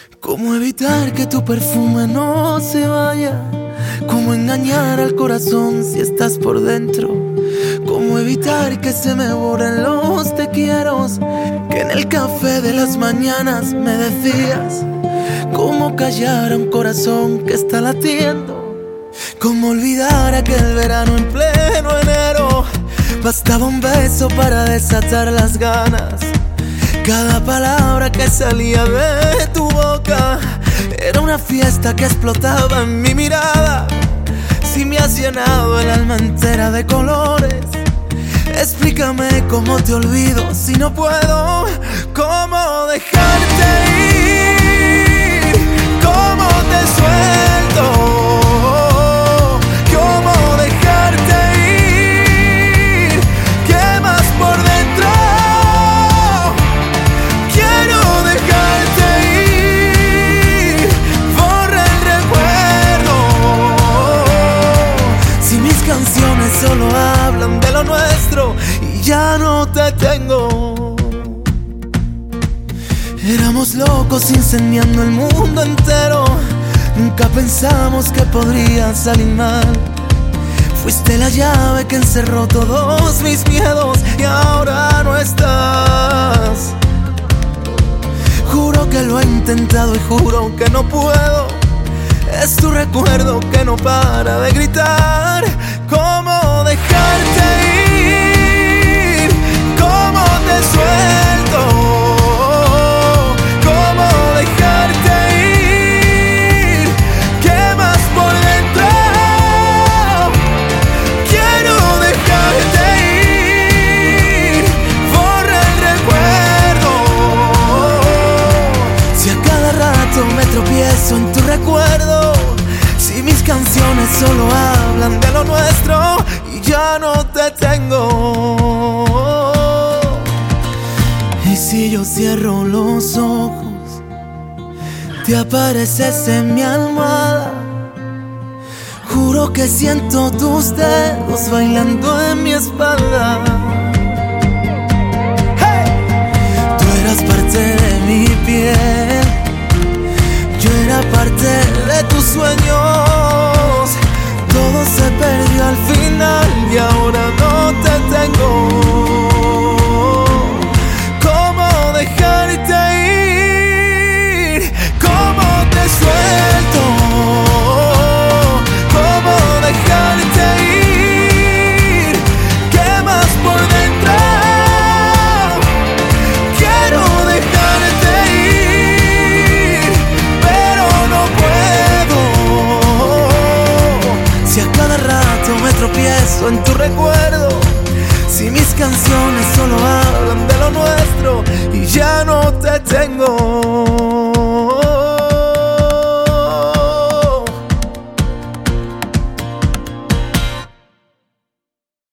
¿Cómo evitar que tu perfume no se vaya? ¿Cómo engañar al corazón si estás por dentro? ¿Cómo evitar que se me borren los te quieros que en el café de las mañanas me decías? ¿Cómo callar a un corazón que está latiendo? ¿Cómo olvidar aquel verano en pleno enero? Bastaba un beso para desatar las ganas. Cada palabra que salía de tu boca era una fiesta que explotaba en mi mirada. Si me has llenado el alma entera de colores, explícame cómo te olvido si no puedo. ¿Cómo dejarte ir? ¿Cómo te suelto? Solo hablan de lo nuestro y ya no te tengo. Éramos locos incendiando el mundo entero. Nunca pensamos que podría salir mal. Fuiste la llave que encerró todos mis miedos y ahora no estás. Juro que lo he intentado y juro que no puedo. Es tu recuerdo que no para de gritar. ¿Cómo dejarte ir? ¿Cómo te suelto? ¿Cómo dejarte ir? ¿Quemas por dentro? Quiero dejarte ir. Borra el recuerdo. Si a cada rato me tropiezo en tu recuerdo, si mis canciones solo hablan de lo nuestro y ya no te tengo. Y si yo cierro los ojos, te apareces en mi almohada. Juro que siento tus dedos bailando en mi espalda. ¡Hey! Tú eras parte de mi piel, yo era parte de tus sueños. Todo se perdió al final y ahora no te tengo. ¿Cómo dejarte ir? ¿Cómo te suelto? ¿Cómo dejarte ir? ¿Quemas por dentro? Quiero dejarte ir, pero no puedo. Si a cada rato me tropiezo en tu recuerdo, si mis canciones solo hablan de lo nuestro y ya no te tengo.